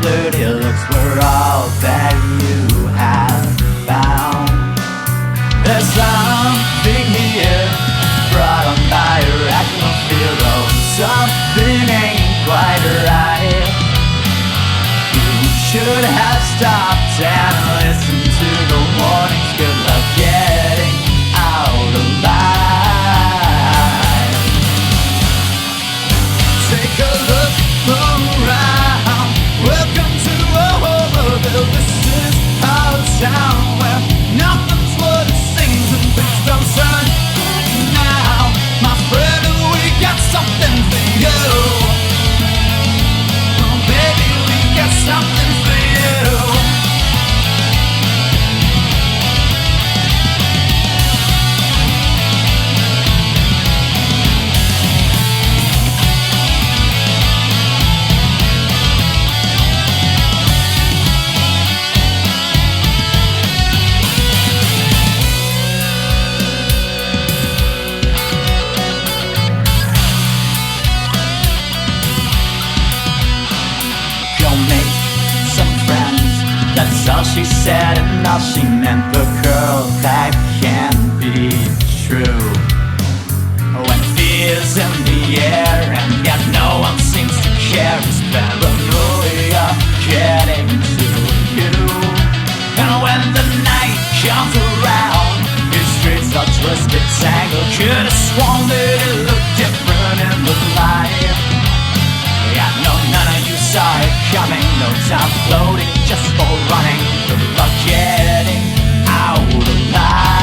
dirty looks were all that you have found. There's something here brought on by irrational fear of something ain't quite right. You should have stopped and listened to the warnings. Good luck getting out alive. Take a look around. Welcome to Overville. This is our town where nothing's what it seems and things don't turn now. My friend, we got something for you. Oh, baby, we got something for you. That's all she said and all she meant, but girl, that can't be true. When fear's in the air and yet no one seems to care, is paranoia getting to you? And when the night comes around, your streets are twisted, tangled. Could've sworn that it looked different in the light. Yeah, no, none of you saw it coming. No time floating, just for running. Good luck getting out alive.